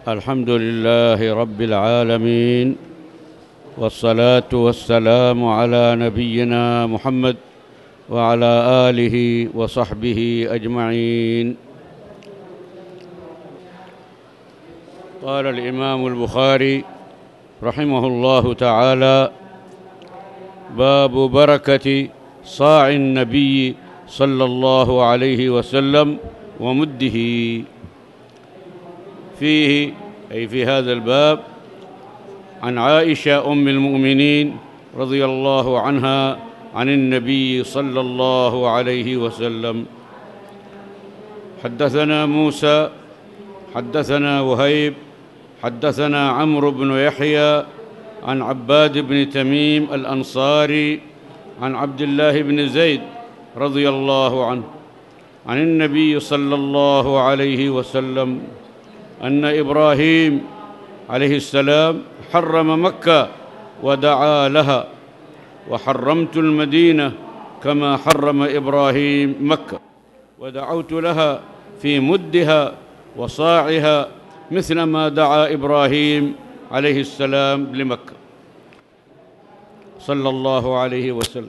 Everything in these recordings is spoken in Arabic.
الحمد لله رب العالمين، والصلاة والسلام على نبينا محمد وعلى آله وصحبه أجمعين. قال الإمام البخاري رحمه الله تعالى: باب بركة صاع النبي صلى الله عليه وسلم ومده. فيه أي في هذا الباب عن عائشة أم المؤمنين رضي الله عنها عن النبي صلى الله عليه وسلم: حدثنا موسى حدثنا وهيب حدثنا عمرو بن يحيى عن عباد بن تميم الأنصاري عن عبد الله بن زيد رضي الله عنه عن النبي صلى الله عليه وسلم أن إبراهيم عليه السلام حرم مكة ودعا لها، وحرمت المدينة كما حرم إبراهيم مكة، ودعوت لها في مدها وصاعها مثل ما دعا إبراهيم عليه السلام لمكة صلى الله عليه وسلم.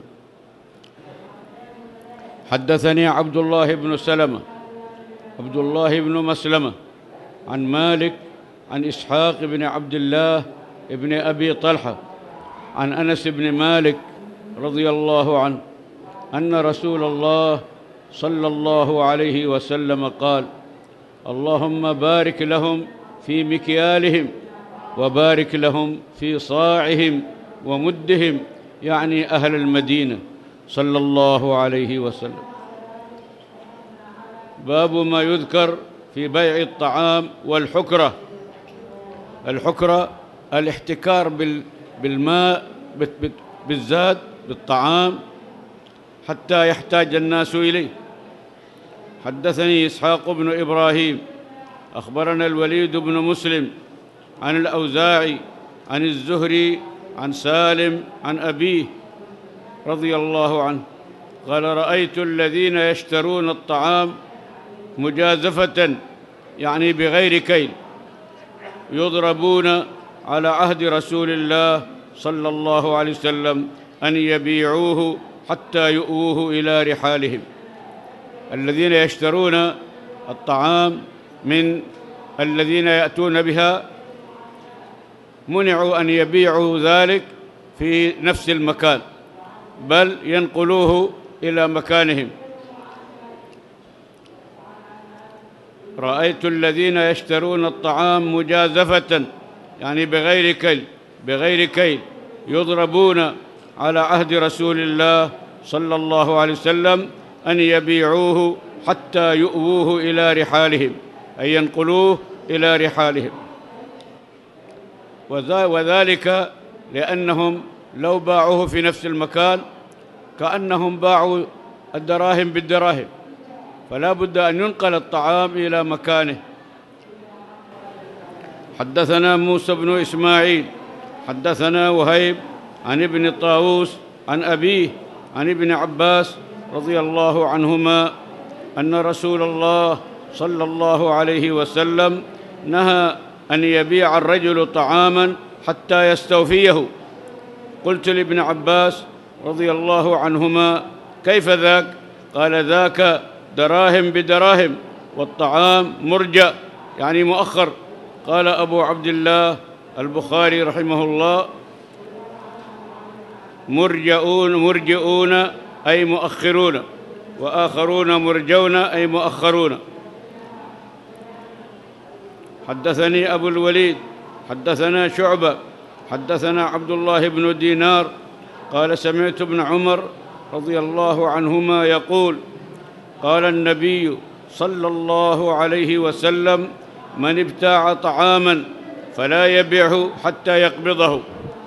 حدثني عبد الله بن سلمة عبد الله بن مسلمة عن مالك عن إسحاق بن عبد الله بن أبي طلحة عن أنس بن مالك رضي الله عنه أن رسول الله صلى الله عليه وسلم قال: اللهم بارك لهم في مكيالهم وبارك لهم في صاعهم ومدهم، يعني أهل المدينة صلى الله عليه وسلم. باب ما يذكر في بيع الطعام والحكرة. الحكرة الاحتكار بالماء بالزاد بالطعام حتى يحتاج الناس إليه. حدثني إسحاق بن إبراهيم أخبرنا الوليد بن مسلم عن الأوزاعي عن الزهري عن سالم عن أبيه رضي الله عنه قال: رأيت الذين يشترون الطعام مجازفة، يعني بغير كيل، يضربون على عهد رسول الله صلى الله عليه وسلم أن يبيعوه حتى يؤوه إلى رحالهم. الذين يشترون الطعام من الذين يأتون بها منعوا أن يبيعوا ذلك في نفس المكان، بل ينقلوه إلى مكانهم. رأيت الذين يشترون الطعام مجازفة، يعني بغير كيل يضربون على عهد رسول الله صلى الله عليه وسلم أن يبيعوه حتى يؤووه إلى رحالهم، أي ينقلوه إلى رحالهم. وذلك لأنهم لو باعوه في نفس المكان كأنهم باعوا الدراهم بالدراهم، فلا بد أن ينقل الطعام إلى مكانه. حدثنا موسى بن إسماعيل حدثنا وهيب عن ابن طاووس عن أبيه عن ابن عباس رضي الله عنهما أن رسول الله صلى الله عليه وسلم نهى أن يبيع الرجل طعاما حتى يستوفيه. قلت لابن عباس رضي الله عنهما: كيف ذاك؟ قال: ذاك دراهم بدراهم، والطعام مرجأ، يعني مؤخر. قال أبو عبد الله البخاري رحمه الله: مرجئون أي مؤخرون، وآخرون مرجون أي مؤخرون. حدثني أبو الوليد حدثنا شعبة حدثنا عبد الله بن دينار قال: سمعت ابن عمر رضي الله عنهما يقول: قال النبي صلى الله عليه وسلم: من ابتاع طعاما فلا يبيعه حتى يقبضه.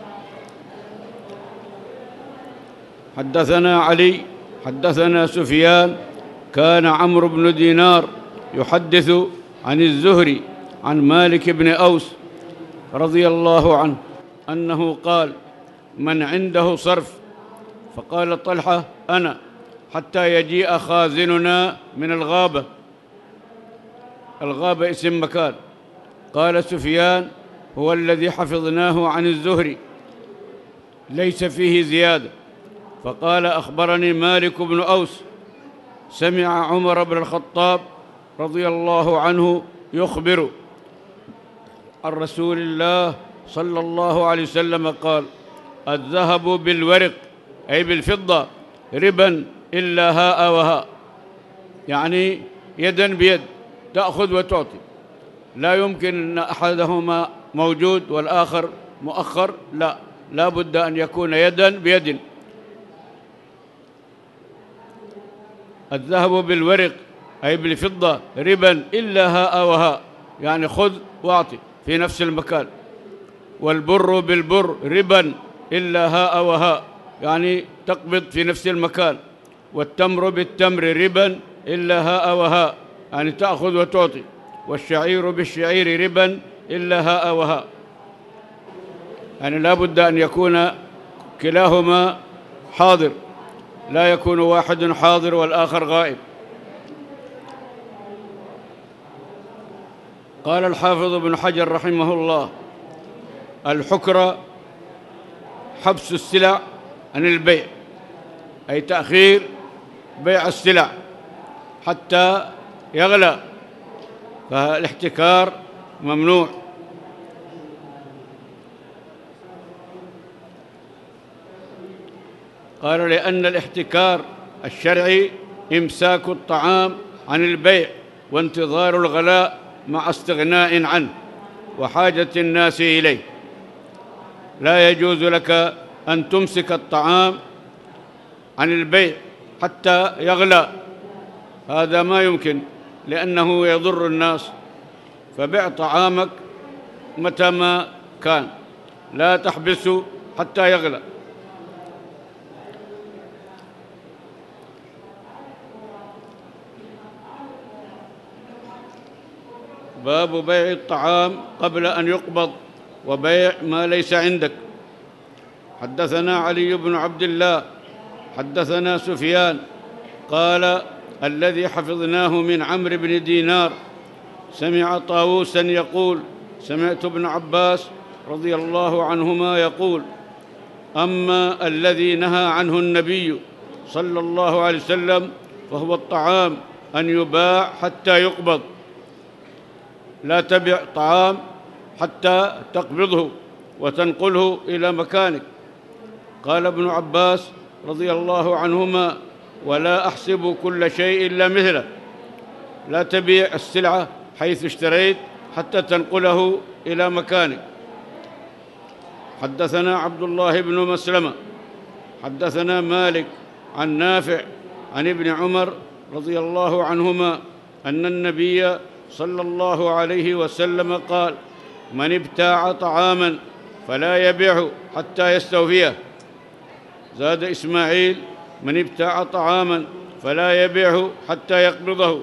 حدثنا علي حدثنا سفيان كان عمرو بن دينار يحدث عن الزهري عن مالك بن أوس رضي الله عنه أنه قال: من عنده صرف؟ فقال طلحة: أنا، حتى يجيء خازننا من الغابة. الغابة اسم مكان، قال سفيان: هو الذي حفظناه عن الزهري ليس فيه زيادة. فقال: أخبرني مالك بن أوس سمع عمر بن الخطاب رضي الله عنه يخبر عن رسول الله صلى الله عليه وسلم قال: الذهب بالورق أي بالفضة ربا إلا هاء وهاء، يعني يدا بيد، تأخذ وتعطي، لا يمكن أن أحدهما موجود والآخر مؤخر، لا بد أن يكون يدا بيد. الذهب بالورق أي بالفضة ربا إلا هاء وهاء، يعني خذ واعطي في نفس المكان. والبر بالبر ربا إلا هاء وهاء، يعني تقبض في نفس المكان. والتمر بالتمر ربا إلا هاء وهاء، يعني تأخذ وتعطي. والشعير بالشعير ربا إلا هاء وهاء، يعني لا بد أن يكون كلاهما حاضر، لا يكون واحد حاضر والآخر غائب. قال الحافظ ابن حجر رحمه الله: الحكرة حبس السلع عن البيع، أي تأخير بيع السلع حتى يغلى، فالاحتكار ممنوع. قال: لأن الاحتكار الشرعي إمساك الطعام عن البيع وانتظار الغلاء مع استغناء عنه وحاجة الناس إليه. لا يجوز لك أن تمسك الطعام عن البيع حتى يغلى، هذا ما يمكن، لأنه يضر الناس. فبع طعامك متى ما كان، لا تحبسه حتى يغلى. باب بيع الطعام قبل أن يقبض وبيع ما ليس عندك. حدثنا علي بن عبد الله حدثنا سفيان قال: الذي حفظناه من عمرو بن دينار سمع طاووسا يقول: سمعت ابن عباس رضي الله عنهما يقول: أما الذي نهى عنه النبي صلى الله عليه وسلم فهو الطعام أن يباع حتى يقبض، لا تبع طعام حتى تقبضه وتنقله إلى مكانك. قال ابن عباس رضي الله عنهما: ولا أحسب كل شيء إلا مثله، لا تبيع السلعة حيث اشتريت حتى تنقله إلى مكانك. حدثنا عبد الله بن مسلمة حدثنا مالك عن نافع عن ابن عمر رضي الله عنهما أن النبي صلى الله عليه وسلم قال: من ابتاع طعاما فلا يبيعه حتى يستوفيه. زاد إسماعيل: من ابتاع طعاما فلا يبيعه حتى يقبضه.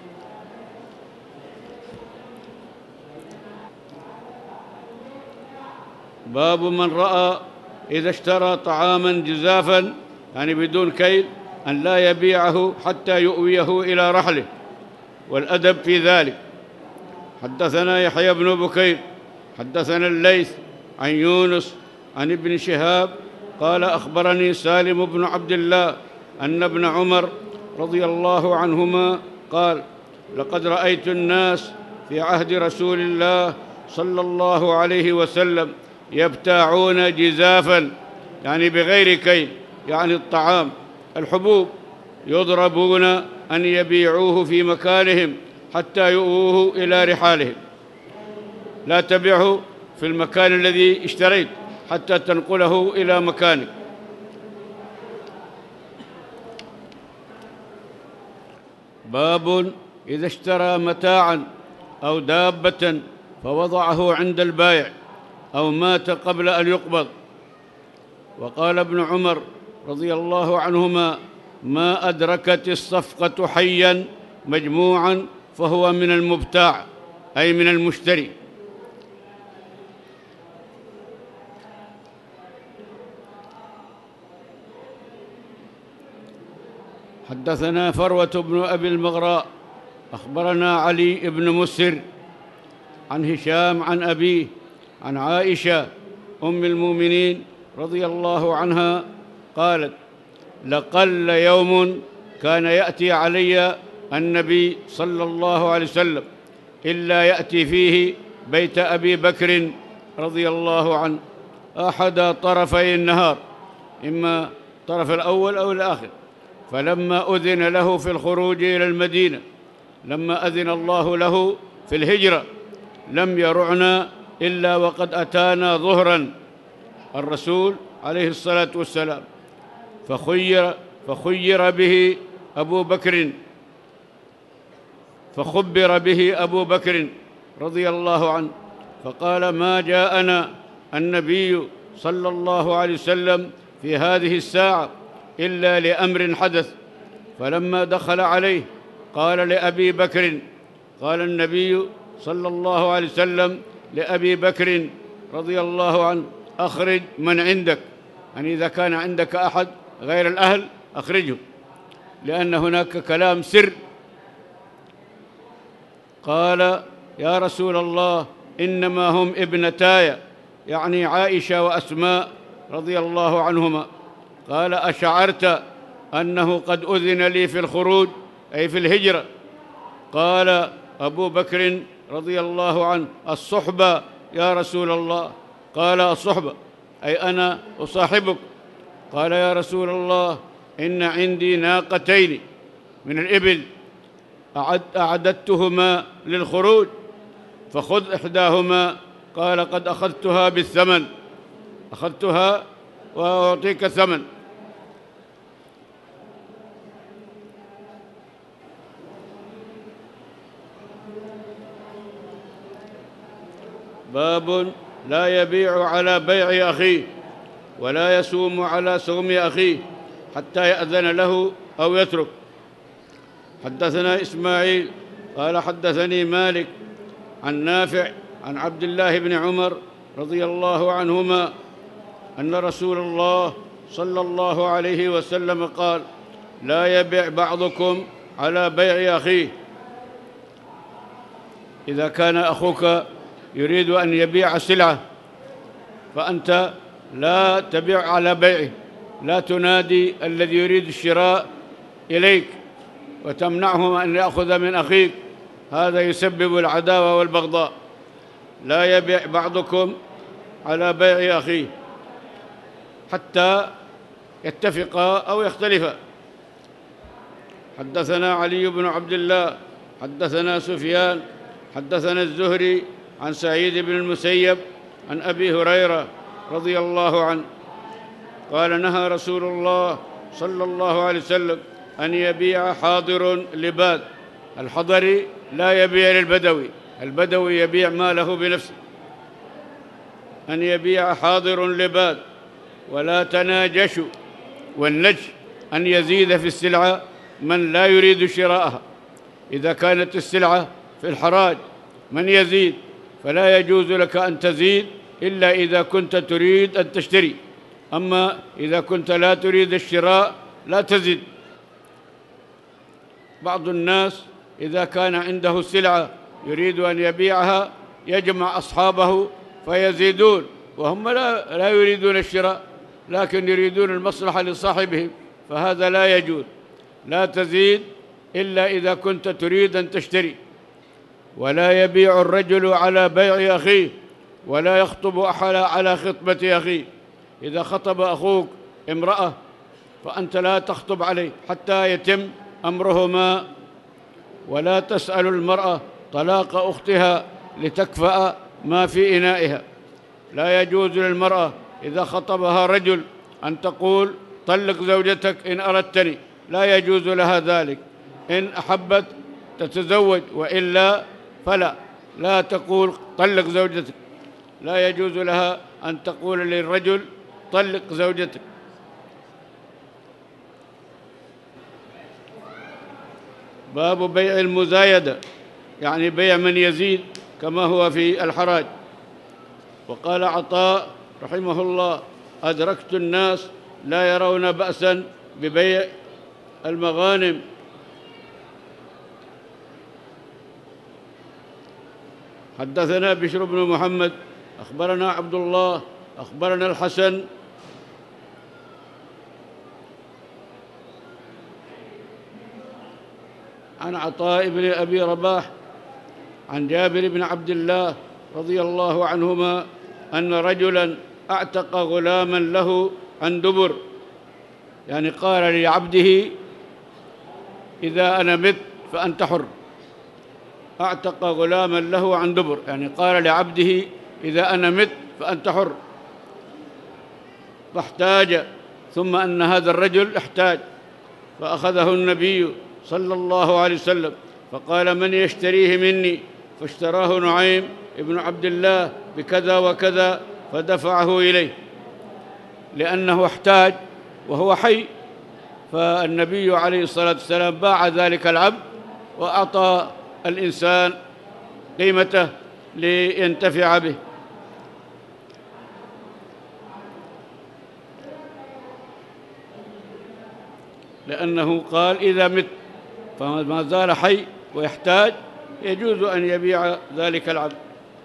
باب من رأى إذا اشترى طعاما جزافا، يعني بدون كيل، أن لا يبيعه حتى يؤويه إلى رحله، والأدب في ذلك. حدثنا يحيى بن بكير حدثنا الليث عن يونس عن ابن شهاب قال: أخبرني سالم بن عبد الله أن ابن عمر رضي الله عنهما قال: لقد رأيت الناس في عهد رسول الله صلى الله عليه وسلم يبتاعون جزافا، يعني بغير كيل، يعني الطعام الحبوب، يضربون أن يبيعوه في مكانهم حتى يؤوه إلى رحالهم. لا تبيعه في المكان الذي اشتريت حتى تنقله إلى مكانك. باب إذا اشترى متاعا أو دابة فوضعه عند البائع أو مات قبل أن يقبض. وقال ابن عمر رضي الله عنهما: ما أدركت الصفقة حيا مجموعا فهو من المبتاع، أي من المشتري. حدثنا فروة بن أبي المغراء أخبرنا علي بن مسر عن هشام عن أبيه عن عائشة أم المؤمنين رضي الله عنها قالت: لقل يوم كان يأتي علي النبي صلى الله عليه وسلم إلا يأتي فيه بيت أبي بكر رضي الله عنه أحد طرفي النهار، إما الطرف الأول أو الآخر. فلما أذن له في الخروج إلى المدينة، لما أذن الله له في الهجرة، لم يرعنا إلا وقد أتانا ظهرا الرسول عليه الصلاة والسلام، فخير به أبو بكر، فخبر به أبو بكر رضي الله عنه، فقال: ما جاءنا النبي صلى الله عليه وسلم في هذه الساعة إلا لأمر حدث. فلما دخل عليه قال لأبي بكر، قال النبي صلى الله عليه وسلم لأبي بكر رضي الله عنه: أخرج من عندك، يعني إذا كان عندك أحد غير الأهل أخرجه، لأن هناك كلام سر. قال: يا رسول الله، إنما هم ابنتاي، يعني عائشة وأسماء رضي الله عنهما. قال: أشعرت أنه قد أذن لي في الخروج، أي في الهجرة؟ قال أبو بكر رضي الله عنه: الصحبة يا رسول الله. قال: الصحبة أي أنا أصاحبك. قال: يا رسول الله، إن عندي ناقتين من الإبل أعددتهما للخروج، فخذ إحداهما. قال: قد أخذتها بالثمن، أخذتها وأعطيك ثمن. باب لا يبيع على بيع أخيه ولا يسوم على سوم أخيه حتى يأذن له أو يترك. حدثنا إسماعيل قال: حدثني مالك عن نافع عن عبد الله بن عمر رضي الله عنهما أن رسول الله صلى الله عليه وسلم قال: لا يبيع بعضكم على بيع أخيه. إذا كان أخوك يريد أن يبيع سلعة فأنت لا تبيع على بيعه، لا تنادي الذي يريد الشراء إليك وتمنعه أن يأخذ من أخيك، هذا يسبب العداوة والبغضاء. لا يبيع بعضكم على بيع أخيه حتى يتفقا أو يختلفا. حدثنا علي بن عبد الله حدثنا سفيان حدثنا الزهري عن سعيد بن المسيب عن أبي هريرة رضي الله عنه قال: نهى رسول الله صلى الله عليه وسلم أن يبيع حاضر لباد. الحضري لا يبيع للبدوي، البدوي يبيع ماله بنفسه. أن يبيع حاضر لباد ولا تناجشوا، والنجش أن يزيد في السلعة من لا يريد شراءها. إذا كانت السلعة في الحراج من يزيد فلا يجوز لك أن تزيد إلا إذا كنت تريد أن تشتري، أما إذا كنت لا تريد الشراء لا تزيد. بعض الناس إذا كان عنده سلعة يريد أن يبيعها يجمع أصحابه فيزيدون، وهم لا يريدون الشراء لكن يريدون المصلحة لصاحبهم، فهذا لا يجوز. لا تزيد إلا إذا كنت تريد أن تشتري. ولا يبيع الرجل على بيع أخيه ولا يخطب أحد على خطبة أخيه. إذا خطب أخوك امرأة فأنت لا تخطب عليه حتى يتم أمرهما. ولا تسأل المرأة طلاق أختها لتكفأ ما في إنائها. لا يجوز للمرأة إذا خطبها رجل أن تقول: طلق زوجتك إن أردتني، لا يجوز لها ذلك. إن أحبت تتزوج، وإلا فلا. لا تقول طلق زوجتك، لا يجوز لها أن تقول للرجل: طلق زوجتك. باب بيع المزايدة، يعني بيع من يزيد كما هو في الحراج. وقال عطاء رحمه الله: أدركت الناس لا يرون بأسا ببيع المغانم. حدثنا بشر بن محمد أخبرنا عبد الله أخبرنا الحسن عن عطاء بن أبي رباح عن جابر بن عبد الله رضي الله عنهما أن رجلاً أعتق غلاماً له عن دبر، يعني قال لعبده: إذا أنا مت فأنت حر. أعتق غلاماً له عن دبر، يعني قال لعبده: إذا أنا مت فأنت حر. فاحتاج، ثم أن هذا الرجل احتاج، فأخذه النبي صلى الله عليه وسلم فقال: من يشتريه مني؟ فاشتراه نعيم ابن عبد الله بكذا وكذا، فدفعه إليه لأنه احتاج وهو حي. فالنبي عليه الصلاة والسلام باع ذلك العبد وأعطى الإنسان قيمته لينتفع به. لأنه قال: إذا مت، فما زال حي ويحتاج، يجوز أن يبيع ذلك العبد.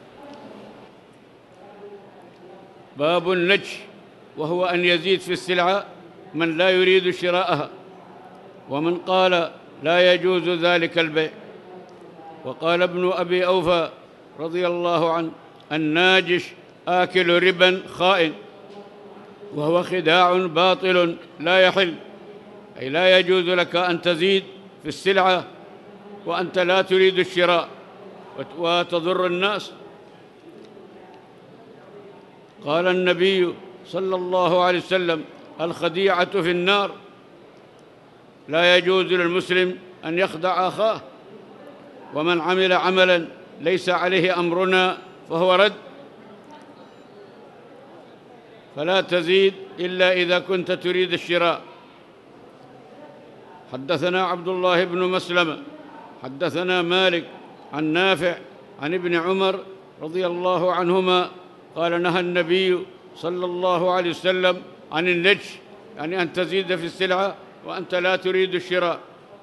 باب النجش، وهو أن يزيد في السلعة من لا يريد شراءها، ومن قال لا يجوز ذلك البيع. وقال ابن أبي أوفى رضي الله عنه: الناجش آكل ربا خائن، وهو خداع باطل لا يحل، أي لا يجوز لك أن تزيد في السلعة وأنت لا تريد الشراء وتضر الناس. قال النبي صلى الله عليه وسلم: الخديعة في النار. لا يجوز للمسلم أن يخدع أخاه، ومن عمل عملا ليس عليه أمرنا فهو رد. فلا تزيد إلا إذا كنت تريد الشراء. حدثنا عبد الله بن مسلمة حدثنا مالك عن نافع عن ابن عمر رضي الله عنهما قال: نهى النبي صلى الله عليه وسلم عن النجش، يعني أن تزيد في السلعة وأنت لا تريد الشراء.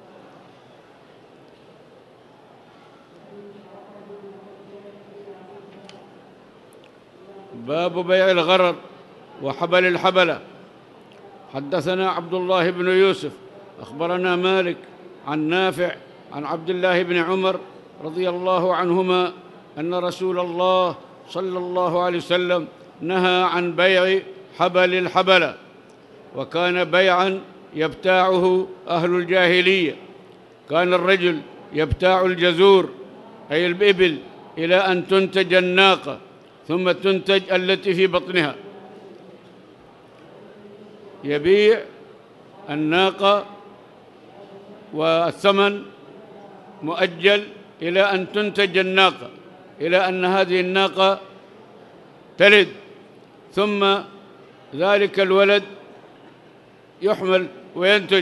باب بيع الغرر وحبل الحبلة. حدثنا عبد الله بن يوسف أخبرنا مالك عن نافع عن عبد الله بن عمر رضي الله عنهما أن رسول الله صلى الله عليه وسلم نهى عن بيع حبل الحبلة، وكان بيعاً يبتاعه أهل الجاهلية. كان الرجل يبتاع الجزور أي الإبل إلى أن تنتج الناقة، ثم تنتج التي في بطنها. يبيع الناقة والثمن مؤجل إلى أن تنتج الناقة، إلى أن هذه الناقة تلد، ثم ذلك الولد يحمل وينتج.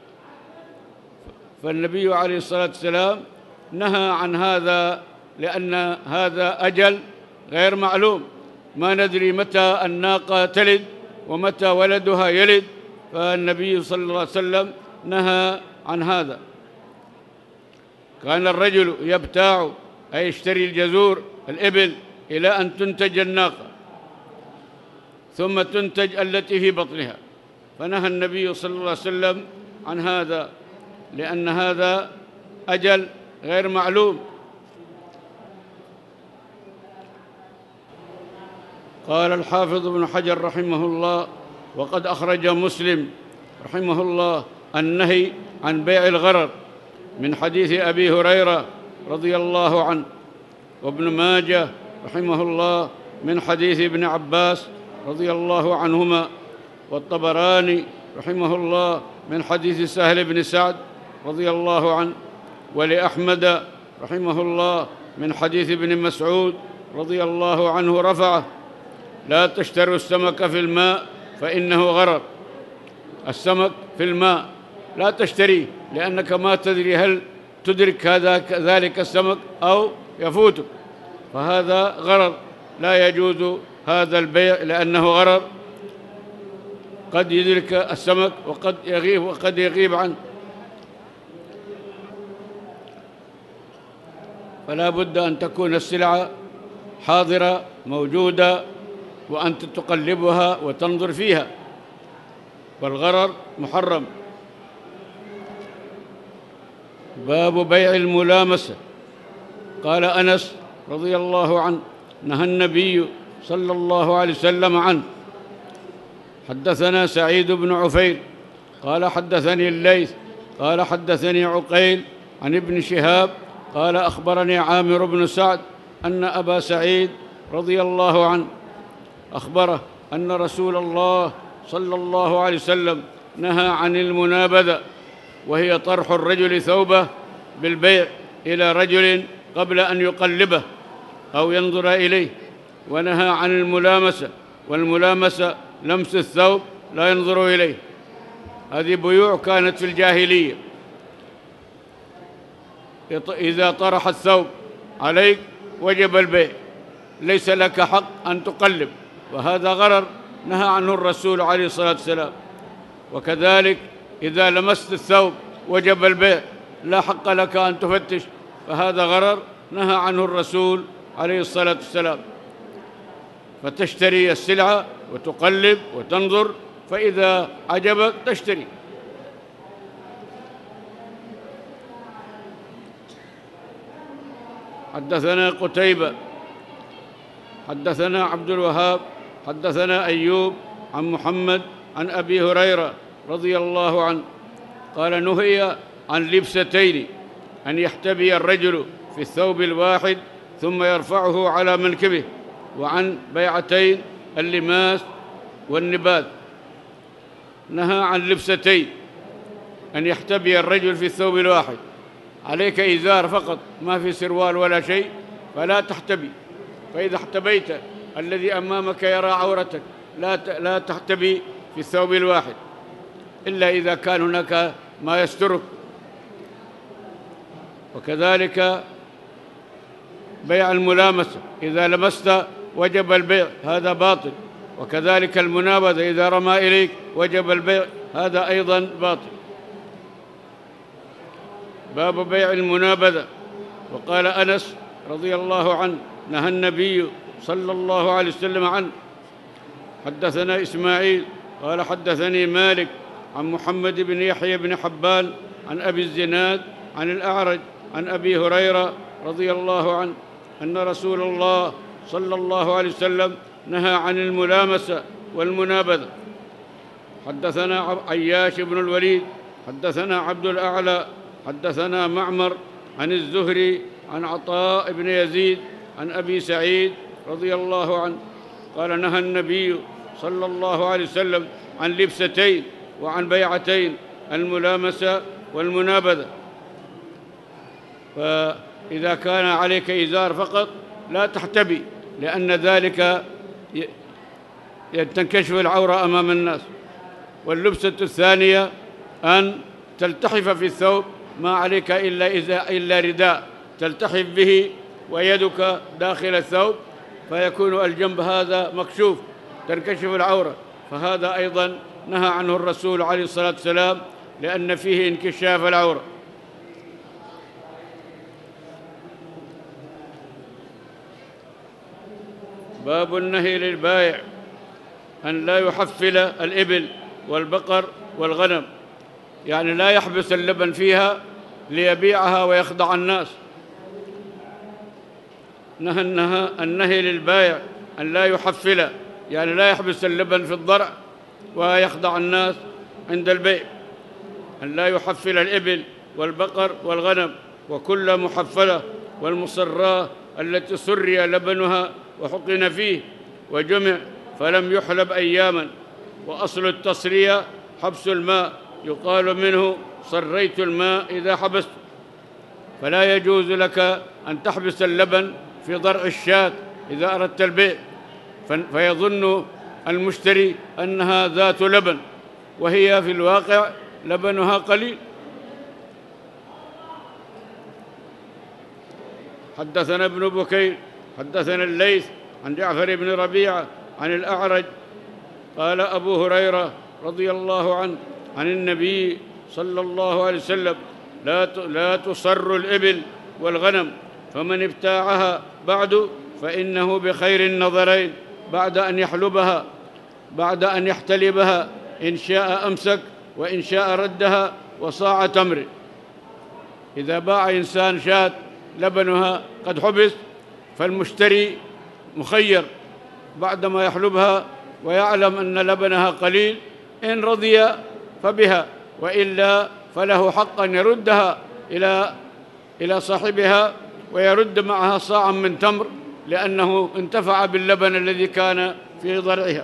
فالنبي عليه الصلاة والسلام نهى عن هذا، لأن هذا أجل غير معلوم، ما ندري متى الناقة تلد ومتى ولدها يلد. فالنبي صلى الله عليه وسلم نهى عن هذا. كان الرجل يبتاع أي يشتري الجزور الإبل إلى أن تنتج الناقة، ثم تنتج التي في بطنها. فنهى النبي صلى الله عليه وسلم عن هذا، لأن هذا أجل غير معلوم. قال الحافظ ابن حجر رحمه الله: وقد أخرج مسلم رحمه الله النهي عن بيع الغرر من حديث أبي هريرة رضي الله عنه، وابن ماجه رحمه الله من حديث ابن عباس رضي الله عنهما، والطبراني رحمه الله من حديث سهل بن سعد رضي الله عنه، ولأحمد رحمه الله من حديث ابن مسعود رضي الله عنه رفعه: لا تشتروا السمك في الماء فإنه غرر. السمك في الماء لا تشتريه، لأنك ما تدري هل تدرك ذلك السمك أو يفوتك، فهذا غرر، لا يجوز هذا البيع لأنه غرر، قد يدرك السمك وقد يغيب عنه. فلا بد أن تكون السلعة حاضرة موجودة وأنت تقلبها وتنظر فيها، والغرر محرم. باب بيع الملامسة. قال أنس رضي الله عنه: نهى النبي صلى الله عليه وسلم عنه. حدثنا سعيد بن عفير قال حدثني الليث قال حدثني عقيل عن ابن شهاب قال أخبرني عامر بن سعد أن أبا سعيد رضي الله عنه أخبره أن رسول الله صلى الله عليه وسلم نهى عن المنابذة، وهي طرح الرجل ثوبه بالبيع إلى رجل قبل أن يقلبه أو ينظر إليه، ونهى عن الملامسة، والملامسة لمس الثوب لا ينظر إليه. هذه بيوع كانت في الجاهلية. إذا طرح الثوب عليك وجب البيع، ليس لك حق أن تقلب، وهذا غرر نهى عنه الرسول عليه الصلاة والسلام. وكذلك إذا لمست الثوب وجب البيع، لا حق لك أن تفتش، فهذا غرر نهى عنه الرسول عليه الصلاة والسلام. فتشتري السلعة وتقلب وتنظر، فإذا عجبك تشتري. حدثنا قتيبة حدثنا عبد الوهاب حدثنا أيوب عن محمد عن أبي هريرة رضي الله عنه قال: نهي عن لبستين، أن يحتبي الرجل في الثوب الواحد ثم يرفعه على منكبه، وعن بيعتين، اللماس والنباذ. نهى عن لبستين، أن يحتبي الرجل في الثوب الواحد. عليك إزار فقط، ما في سروال ولا شيء، فلا تحتبي. فإذا احتبيت الذي أمامك يرى عورتك، لا تحتبي في الثوب الواحد، إلا إذا كان هناك ما يسترك. وكذلك بيع الملامسة، إذا لمست وجب البيع، هذا باطل. وكذلك المنابذة، إذا رمى إليك وجب البيع، هذا أيضا باطل. باب بيع المنابذة. وقال أنس رضي الله عنه: نهى النبي صلى الله عليه وسلم عنه. حدثنا إسماعيل قال حدثني مالك عن محمد بن يحيى بن حبان عن أبي الزناد عن الأعرج عن أبي هريرة رضي الله عنه أن رسول الله صلى الله عليه وسلم نهى عن الملامسة والمنابذة. حدثنا عياش بن الوليد حدثنا عبد الأعلى حدثنا معمر عن الزهري عن عطاء بن يزيد عن أبي سعيد رضي الله عنه قال: نهى النبي صلى الله عليه وسلم عن لبستين وعن بيعتين، الملامسة والمنابذة. فإذا كان عليك إزار فقط لا تحتبي، لأن ذلك تنكشف العورة أمام الناس. واللبسة الثانية أن تلتحف في الثوب، ما عليك إلا رداء تلتحف به ويدك داخل الثوب، فيكون الجنب هذا مكشوف، تنكشف العورة، فهذا أيضا نهى عنه الرسول عليه الصلاة والسلام، لأن فيه انكشاف العورة. باب النهي للبائع أن لا يحفل الإبل والبقر والغنم، يعني لا يحبس اللبن فيها ليبيعها ويخدع الناس. نهى النهي للبائع أن لا يحفل، يعني لا يحبس اللبن في الضرع ويخدع الناس عند البيع. أن لا يحفل الإبل والبقر والغنم وكل محفلة، والمصراة التي سري لبنها وحقن فيه وجمع فلم يحلب أياما. وأصل التصرية حبس الماء، يقال منه صريت الماء إذا حبست. فلا يجوز لك أن تحبس اللبن في ضرع الشاة إذا أردت البيع، فيظن المشتري أنها ذات لبن، وهي في الواقع لبنها قليل. حدثنا ابن بكير حدثنا الليث عن جعفر بن ربيعة عن الأعرج قال: أبو هريرة رضي الله عنه عن النبي صلى الله عليه وسلم: لا تصر الإبل والغنم فمن ابتاعها بعد فإنه بخير النظرين بعد أن يحتلبها، إن شاء أمسك وإن شاء ردها وصاع تمر. إذا باع إنسان شاة لبنها قد حبس فالمشتري مخير بعدما يحلبها ويعلم أن لبنها قليل، إن رضي فبها، وإلا فله حق أن يردها إلى صاحبها ويرد معها صاعا من تمر، لأنه انتفع باللبن الذي كان في ضرعها.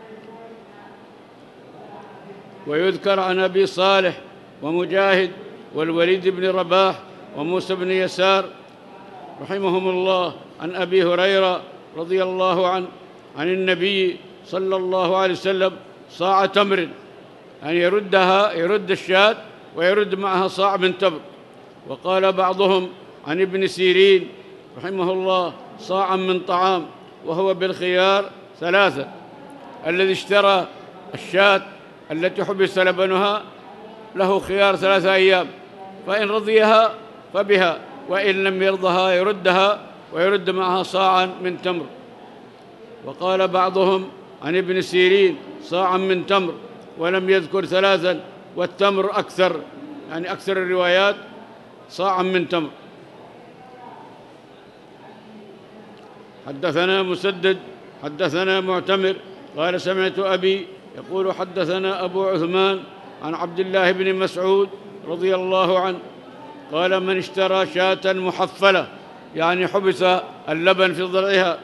ويذكر عن أبي صالح ومجاهد والوليد بن رباح وموسى بن يسار رحمهم الله عن أبي هريرة رضي الله عنه عن النبي صلى الله عليه وسلم صاع تمر، أن يرد الشاة ويرد معها صاع من تمر. وقال بعضهم عن ابن سيرين رحمه الله صاعا من طعام، وهو بالخيار 3. الذي اشترى الشاة التي حبس لبنها له خيار 3 أيام، فإن رضيها فبها، وإن لم يرضها يردها ويرد معها صاعا من تمر. وقال بعضهم عن ابن سيرين صاعا من تمر، ولم يذكر 3، والتمر أكثر، يعني أكثر الروايات صاعا من تمر. حدثنا مسدد حدثنا معتمر قال سمعت أبي يقول حدثنا أبو عثمان عن عبد الله بن مسعود رضي الله عنه قال من اشترى شاة محفلة، يعني حبس اللبن في ضرعها،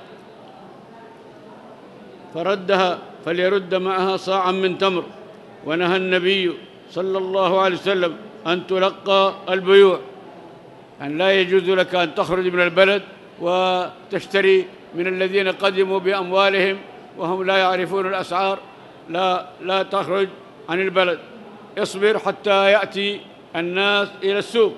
فردها فليرد معها صاعا من تمر. ونهى النبي صلى الله عليه وسلم أن تلقى البيوع، أن لا يجوز لك أن تخرج من البلد وتشتري من الذين قدموا بأموالهم وهم لا يعرفون الأسعار، لا تخرج عن البلد، اصبر حتى يأتي الناس إلى السوق.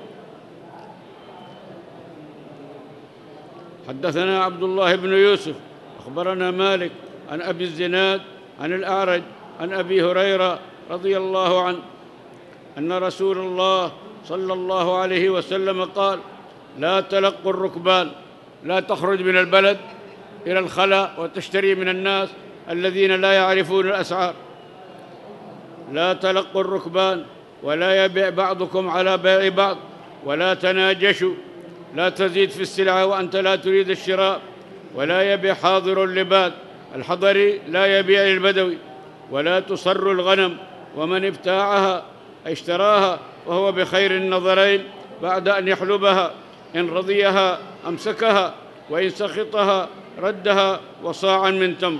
حدثنا عبد الله بن يوسف أخبرنا مالك عن أبي الزناد عن الأعرج عن أبي هريرة رضي الله عنه أن رسول الله صلى الله عليه وسلم قال لا تلقوا الركبان، لا تخرج من البلد إلى الخلاء وتشتري من الناس الذين لا يعرفون الأسعار. لا تلقوا الركبان، ولا يبيع بعضكم على بيع بعض، ولا تناجشوا، لا تزيد في السلعة وأنت لا تريد الشراء، ولا يبيع حاضر لباد، الحضري لا يبيع للبدوي، ولا تصر الغنم، ومن ابتاعها أي اشتراها وهو بخير النظرين بعد أن يحلبها، إن رضيها أمسكها، وإن سخطها ردها وصاعا من تمر.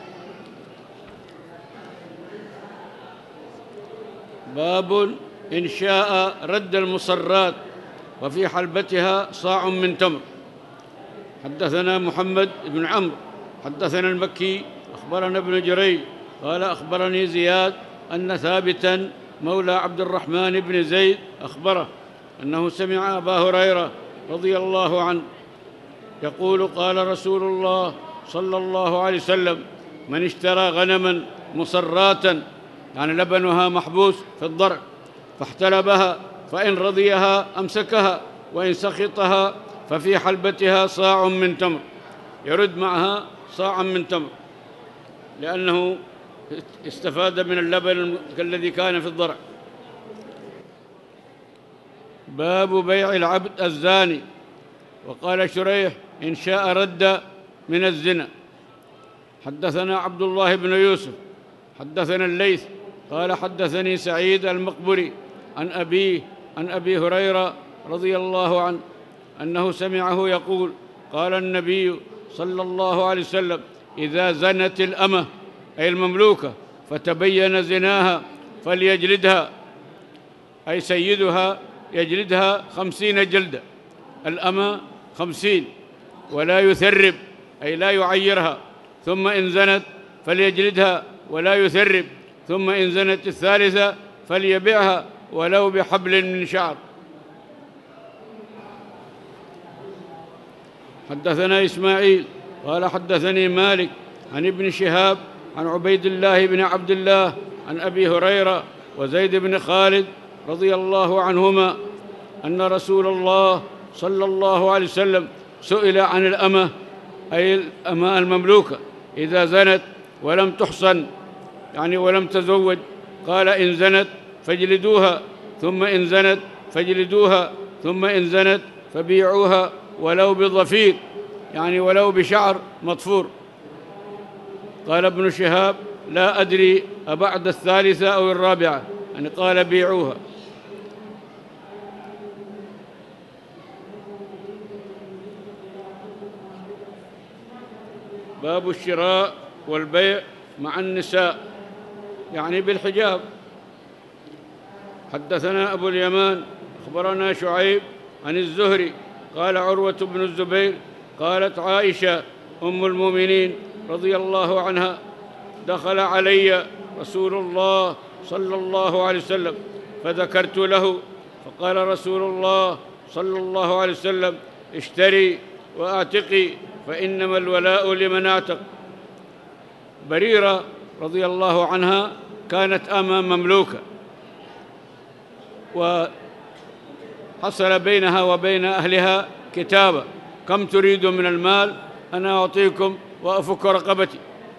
باب إن شاء رد المصرات وفي حلبتها صاع من تمر. حدثنا محمد بن عمرو حدثنا المكي أخبرنا ابن جريج قال أخبرني زياد أن ثابتا مولى عبد الرحمن بن زيد أخبره أنه سمع أبا هريرة رضي الله عنه يقول قال رسول الله صلى الله عليه وسلم من اشترى غنما مصراتا، يعني لبنها محبوس في الضرع، فاحتلبها، فإن رضيها أمسكها، وإن سخطها ففي حلبتها صاع من تمر، يرد معها صاعا من تمر، لأنه استفاد من اللبن الذي كان في الضرع. باب بيع العبد الزاني. وقال شريح إن شاء رد من الزنا. حدثنا عبد الله بن يوسف حدثنا الليث قال حدثني سعيد المقبري عن أبي هريرة رضي الله عنه أنه سمعه يقول قال النبي صلى الله عليه وسلم إذا زنت الأمة أي المملوكة فتبين زناها فليجلدها، أي سيدها يجلدها 50 جلدة، الأمة 50، ولا يثرب أي لا يعيرها، ثم إن زنت فليجلدها ولا يثرب، ثم إن زنت الثالثة فليبيعها ولو بحبل من شعر. حدثنا إسماعيل قال حدثني مالك عن ابن شهاب عن عبيد الله بن عبد الله عن أبي هريرة وزيد بن خالد رضي الله عنهما أن رسول الله صلى الله عليه وسلم سئل عن الأمة، أي الأمة المملوكة إذا زنت ولم تحصن، يعني ولم تزوج، قال: إن زنت فاجلدوها، ثم إن زنت فاجلدوها، ثم إن زنت فبيعوها ولو بضفير، يعني ولو بشعر مطفور. قال ابن شهاب: لا أدري أبعد الثالثة أو الرابعة، يعني قال: بيعوها. باب الشراء والبيع مع النساء، يعني بالحجاب. حدثنا أبو اليمان أخبرنا شعيب عن الزهري قال: عروة بن الزبير قالت عائشة أم المؤمنين رضي الله عنها: دخل علي رسول الله صلى الله عليه وسلم فذكرت له، فقال رسول الله صلى الله عليه وسلم: اشتري وأعتقي، فإنما الولاء لمن أعتق. بريرة رضي الله عنها كانت أمة مملوكة، وحصل بينها وبين أهلها كتابة: كم تريد من المال؟ أنا أعطيكم وأفك رقبتي.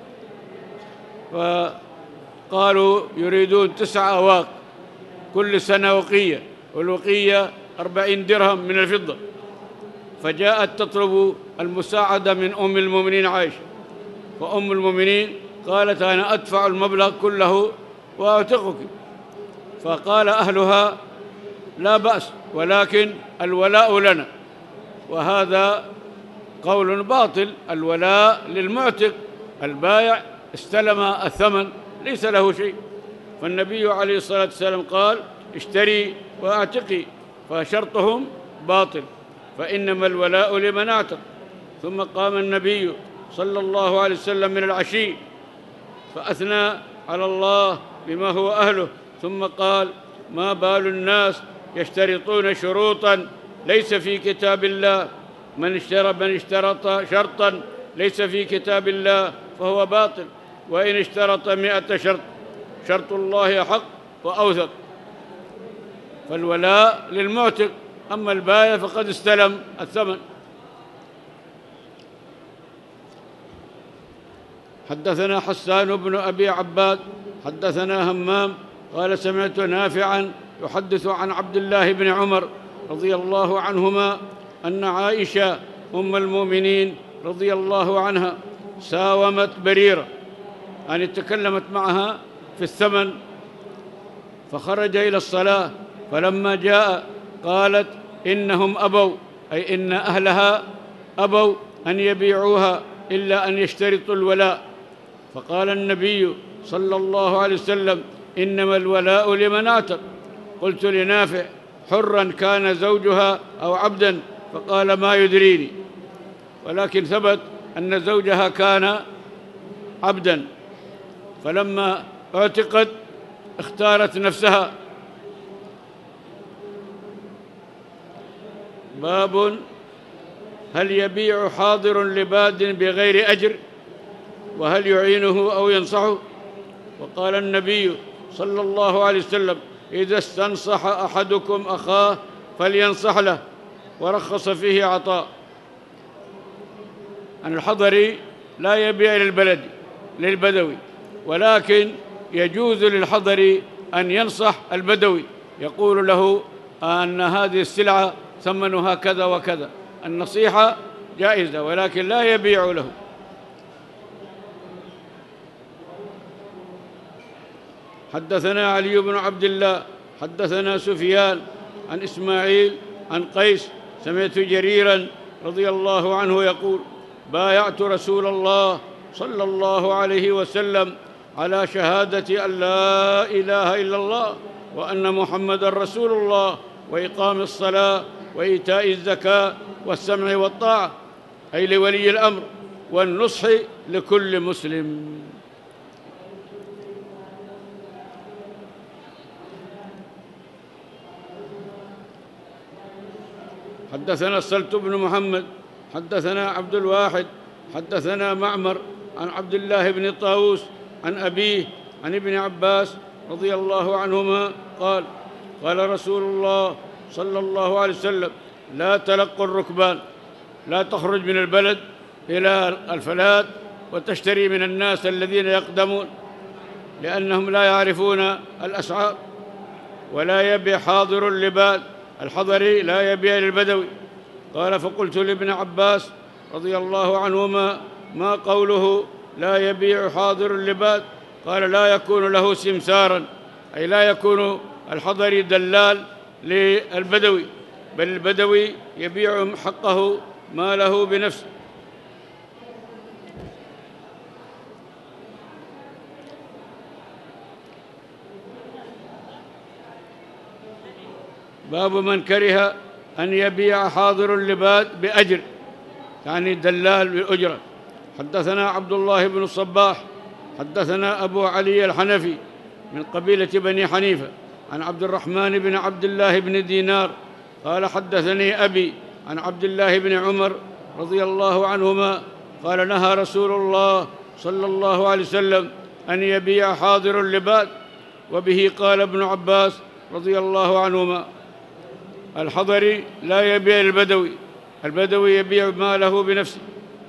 فقالوا يريدون 9 أواق كل سنة وقية، والوقية 40 درهم من الفضة. فجاءت تطلب المساعدة من أم المؤمنين عائشة، فأم المؤمنين قالت: أنا أدفع المبلغ كله وأعتقك. فقال أهلها: لا بأس، ولكن الولاء لنا. وهذا قول باطل، الولاء للمعتق، البائع استلم الثمن ليس له شيء. فالنبي عليه الصلاة والسلام قال: اشتري وأعتقي، فشرطهم باطل، فإنما الولاء لمن أعتق. ثم قام النبي صلى الله عليه وسلم من العشي فأثنى على الله بما هو أهله، ثم قال: ما بال الناس يشترطون شروطا ليس في كتاب الله، من اشترط شرطا ليس في كتاب الله فهو باطل، وإن اشترط 100 شرط، شرط الله حق وأوثق. فالولاء للمعتق، أما البائع فقد استلم الثمن. حدثنا حسان بن أبي عباد حدثنا همام قال: سمعت نافعا يحدث عن عبد الله بن عمر رضي الله عنهما أن عائشة أم المؤمنين رضي الله عنها ساومت بريرة، يعني تكلمت معها في الثمن، فخرج إلى الصلاة، فلما جاء قالت: إنهم أبوا، أي إن أهلها أبوا أن يبيعوها إلا أن يشترطوا الولاء. فقال النبي صلى الله عليه وسلم: إنما الولاء لمن أعتق. قلت لنافع: حرا كان زوجها أو عبدا؟ فقال: ما يدريني، ولكن ثبت أن زوجها كان عبدا، فلما اعتقت اختارت نفسها. باب: هل يبيع حاضر لباد بغير أجر؟ وهل يعينه أو ينصحه؟ وقال النبي صلى الله عليه وسلم: إذا استنصح أحدكم أخاه فلينصح له، ورخص فيه عطاء. أن الحضري لا يبيع للبدوي، ولكن يجوز للحضري أن ينصح البدوي، يقول له أن هذه السلعة ثمنها كذا وكذا. النصيحة جائزة، ولكن لا يبيع له. حدثنا علي بن عبد الله حدثنا سفيان عن إسماعيل عن قيس سمعت جريرا رضي الله عنه يقول: بايعت رسول الله صلى الله عليه وسلم على شهادة أن لا إله إلا الله وأن محمدًا رسول الله، وإقام الصلاة وإيتاء الزكاة والسمع والطاعة، أي لولي الأمر، والنصح لكل مسلم. حدثنا السلت بن محمد حدثنا عبد الواحد حدثنا معمر عن عبد الله بن طاووس عن أبيه عن ابن عباس رضي الله عنهما قال: قال رسول الله صلى الله عليه وسلم: لا تلقوا الركبان، لا تخرج من البلد إلى الفلات وتشتري من الناس الذين يقدمون، لأنهم لا يعرفون الأسعار. ولا يبيع حاضر لباد، الحضري لا يبيع للبدوي. قال: فقلت لابن عباس رضي الله عنهما: ما قوله لا يبيع حاضر لباد؟ قال: لا يكون له سمسارا، أي لا يكون الحضري دلال للبدوي، بل البدوي يبيع حقه ماله بنفسه. باب من كره أن يبيع حاضر اللباد بأجر، يعني دلال بالأجرة. حدثنا عبد الله بن الصباح حدثنا أبو علي الحنفي من قبيلة بني حنيفة عن عبد الرحمن بن عبد الله بن دينار قال: حدثني أبي عن عبد الله بن عمر رضي الله عنهما قال: نهى رسول الله صلى الله عليه وسلم أن يبيع حاضر اللباد. وبه قال ابن عباس رضي الله عنهما: الحضري لا يبيع البدوي، البدوي يبيع ماله بنفسه.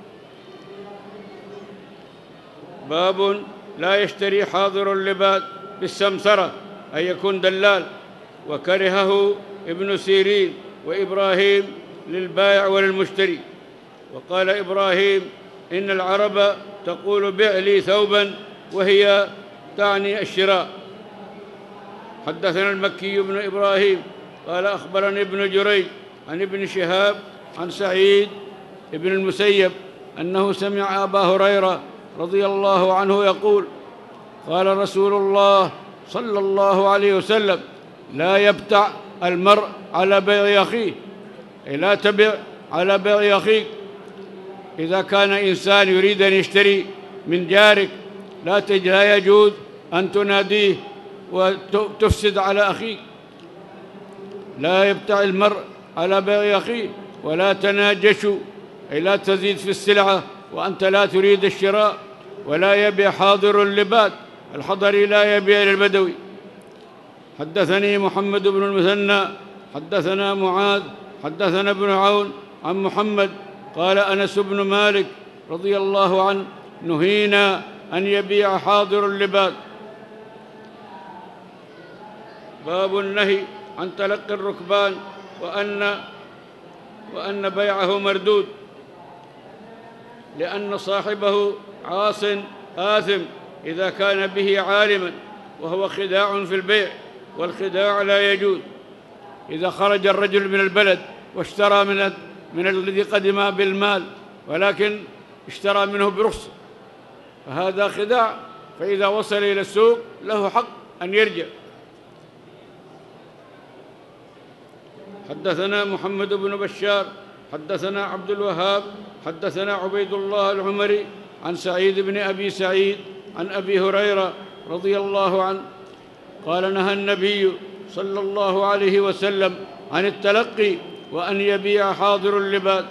باب لا يشتري حاضر اللباد بالسمسرة، أي يكون دلال. وكرهه ابن سيرين وإبراهيم للبائع وللمشتري. وقال إبراهيم: إن العرب تقول بع لي ثوبا، وهي تعني الشراء. حدثنا المكي بن إبراهيم قال: أخبرني ابن جريج عن ابن شهاب عن سعيد بن المسيب أنه سمع أبا هريرة رضي الله عنه يقول: قال رسول الله صلى الله عليه وسلم: لا يبتع المرء على بيع أخيه، أي لا تبع على بيع أخيك. إذا كان إنسان يريد أن يشتري من جارك لا يجوز أن تناديه وتفسد على أخيك. لا يبتع المرء على بيع أخيه، ولا تناجشوا، أي لا تزيد في السلعة وأنت لا تريد الشراء. ولا يبيع حاضر اللباد، الحضري لا يبيع للبدوي. حدثني محمد بن المثنى حدثنا معاذ حدثنا ابن عون عن محمد قال: أنس بن مالك رضي الله عنه: نهينا أن يبيع حاضر اللباد. باب النهي عن تلقي الركبان وأن بيعه مردود، لأن صاحبه عاص آثم إذا كان به عالما، وهو خداع في البيع، والخداع لا يجوز. إذا خرج الرجل من البلد واشترى من الذي قدم بالمال، ولكن اشترى منه برخص، فهذا خداع، فإذا وصل إلى السوق له حق أن يرجع. حدثنا محمد بن بشار حدثنا عبد الوهاب حدثنا عبيد الله العمري عن سعيد بن أبي سعيد عن أبي هريرة رضي الله عنه قال: نهى النبي صلى الله عليه وسلم عن التلقي وأن يبيع حاضر اللباد.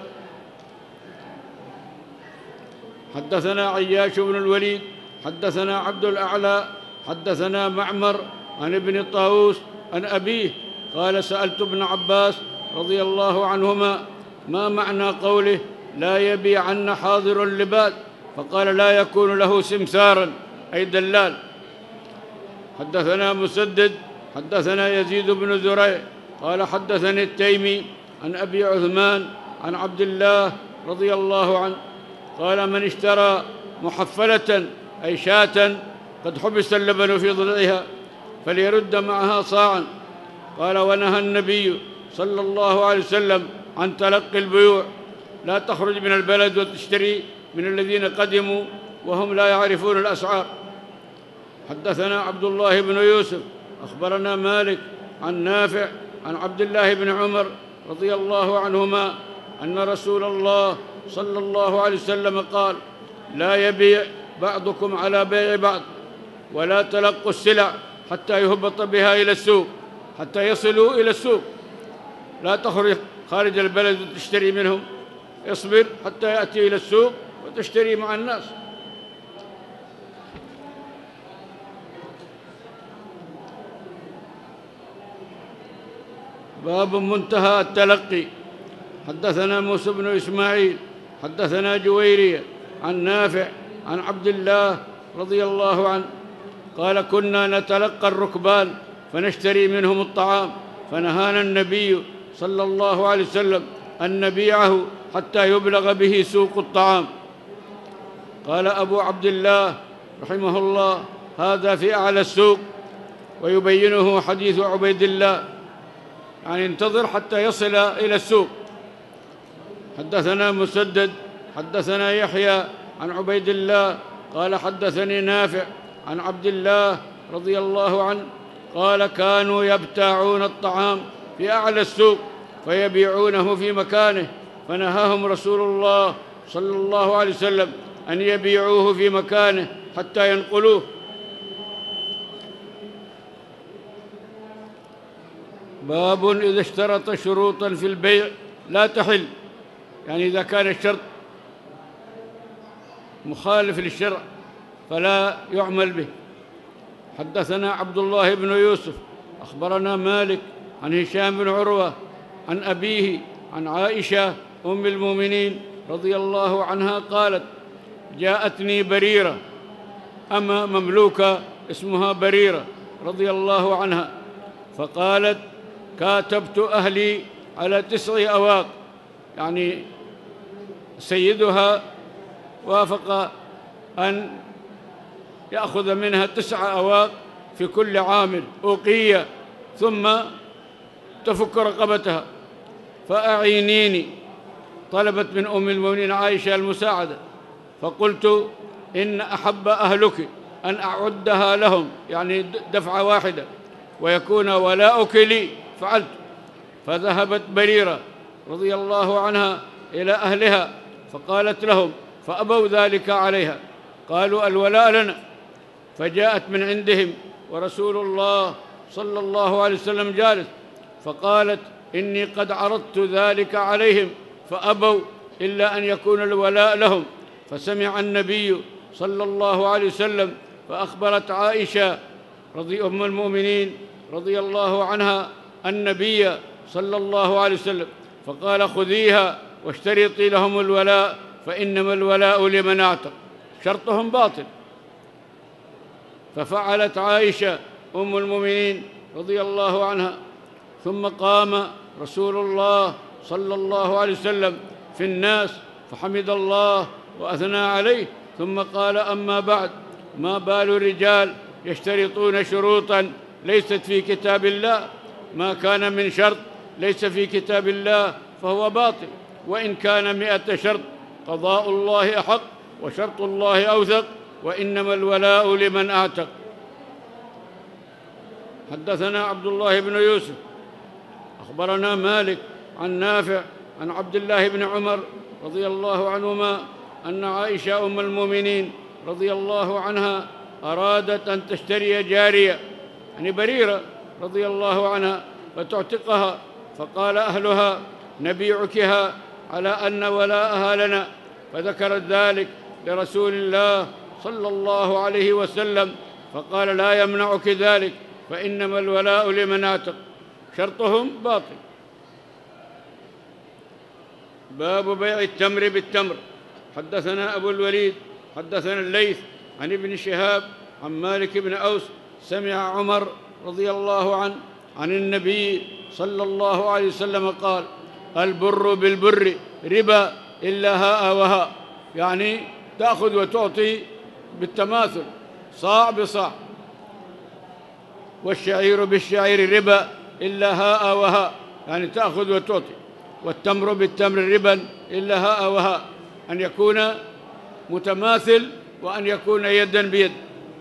حدثنا عياش بن الوليد حدثنا عبد الأعلى حدثنا معمر عن ابن طاووس عن أبيه قال: سألت ابن عباس رضي الله عنهما: ما معنى قوله لا يبيعن حاضر اللباد؟ فقال: لا يكون له سمسارا، أي دلال. حدثنا مسدد حدثنا يزيد بن زريع قال: حدثني التيمي عن أبي عثمان عن عبد الله رضي الله عنه قال: من اشترى محفلة، أي شاة قد حبس اللبن في ضلعها، فليرد معها صاعا. قال: ونهى النبي صلى الله عليه وسلم عن تلقي البيوع، لا تخرج من البلد وتشتري من الذين قدموا وهم لا يعرفون الأسعار. حدثنا عبد الله بن يوسف أخبرنا مالك عن نافع عن عبد الله بن عمر رضي الله عنهما أن رسول الله صلى الله عليه وسلم قال: لا يبيع بعضكم على بيع بعض، ولا تلقوا السلع حتى يهبط بها إلى السوق، حتى يصلوا إلى السوق. لا تخرج خارج البلد وتشتري منهم، اصبر حتى يأتي إلى السوق وتشتري مع الناس. باب منتهى التلقي، حدثنا موسى بن إسماعيل حدثنا جويرية عن نافع عن عبد الله رضي الله عنه قال كنا نتلقى الركبان فنشتري منهم الطعام، فنهانا النبي صلى الله عليه وسلم أن نبيعه حتى يبلغ به سوق الطعام. قال أبو عبد الله رحمه الله: هذا في أعلى السوق، ويبينه حديث عبيد الله، يعني انتظر حتى يصل إلى السوق. حدثنا مسدد حدثنا يحيى عن عبيد الله قال حدثني نافع عن عبد الله رضي الله عنه قال كانوا يبتاعون الطعام في أعلى السوق فيبيعونه في مكانه، فنهاهم رسول الله صلى الله عليه وسلم أن يبيعوه في مكانه حتى ينقلوه. باب إذا اشترط شروطا في البيع لا تحل، يعني إذا كان الشرط مخالف للشرع فلا يعمل به. حدثنا عبد الله بن يوسف أخبرنا مالك عن هشام بن عروة عن أبيه عن عائشة أم المؤمنين رضي الله عنها قالت: جاءتني بريرة، أما مملوكة اسمها بريرة رضي الله عنها، فقالت: كاتبت أهلي على 9 أواق، يعني سيدها وافق أن يأخذ منها 9 أواق في كل عامل أوقية، ثم تفك رقبتها، فأعينيني. طلبت من أم المؤمنين عائشة المساعدة، فقلت: إن أحب أهلك أن أعدها لهم، يعني دفعة واحدة، ويكون ولاؤك لي، فعلت. فذهبت بريرة رضي الله عنها إلى أهلها فقالت لهم، فأبوا ذلك عليها، قالوا: الولاء لنا. فجاءت من عندهم ورسول الله صلى الله عليه وسلم جالس، فقالت: إني قد عرضت ذلك عليهم فأبوا إلا أن يكون الولاء لهم. فسمع النبي صلى الله عليه وسلم فأخبرت عائشة أم المؤمنين رضي الله عنها النبي صلى الله عليه وسلم، فقال: خذيها واشترطي لهم الولاء، فإنما الولاء لمن أعتق. شرطهم باطل. ففعلت عائشة أم المؤمنين رضي الله عنها. ثم قام رسول الله صلى الله عليه وسلم في الناس فحمد الله وأثنى عليه، ثم قال: أما بعد، ما بال رجال يشترطون شروطا ليست في كتاب الله؟ ما كان من شرط ليس في كتاب الله فهو باطل، وإن كان 100 شرط قضاء الله أحق وشرط الله أوثق، وإنما الولاء لمن أعتق. حدثنا عبد الله بن يوسف أخبرنا مالك عن نافع عن عبد الله بن عمر رضي الله عنهما أن عائشة أم المؤمنين رضي الله عنها أرادت أن تشتري جارية، يعني بريرة رضي الله عنها، فتعتقها، فقال أهلها: نبيعكها على أن ولاءها لنا. فذكرت ذلك لرسول الله صلى الله عليه وسلم، فقال: لا يمنعك ذلك، فإنما الولاء لمن أعتق. شرطهم باطل. باب بيع التمر بالتمر. حدثنا أبو الوليد حدثنا الليث عن ابن شهاب عن مالك بن أوس سمع عمر رضي الله عنه عن النبي صلى الله عليه وسلم قال: البر بالبر ربا إلا هاء وهاء، يعني تأخذ وتعطي بالتماثل، صاع بصاع. والشعير بالشعير ربا إلا هاء وهاء، يعني تأخذ وتعطي. والتمر بالتمر ربا إلا هاء وهاء، أن يكون متماثل وأن يكون يدا بيد.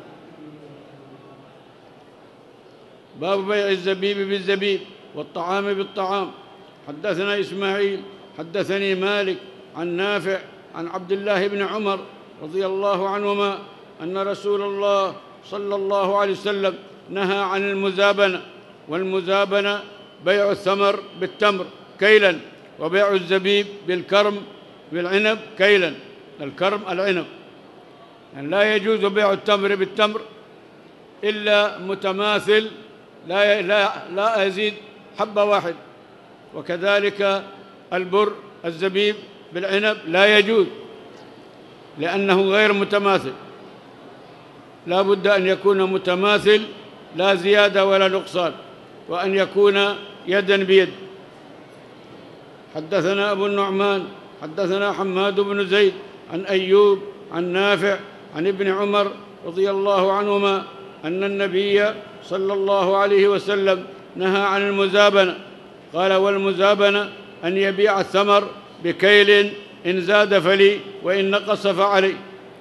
باب بيع الزبيب بالزبيب والطعام بالطعام. حدثنا إسماعيل حدثني مالك عن نافع عن عبد الله بن عمر رضي الله عنهما أن رسول الله صلى الله عليه وسلم نهى عن المزابنة. والمزابنة بيع الثمر بالتمر كيلا، وبيع الزبيب بالكرم بالعنب كيلا. الكرم العنب، يعني لا يجوز بيع التمر بالتمر إلا متماثل لا يزيد حبة واحد، وكذلك البر الزبيب بالعنب لا يجوز، لأنه غير متماثل، لا بد أن يكون متماثل، لا زيادة ولا نقصان، وأن يكون يدا بيد. حدثنا أبو النعمان حدثنا حماد بن زيد عن أيوب عن نافع عن ابن عمر رضي الله عنهما أن النبي صلى الله عليه وسلم نهى عن المزابنة. قال: والمزابنة أن يبيع الثمر بكيل، إن زاد فلي وإن نقص فعلي.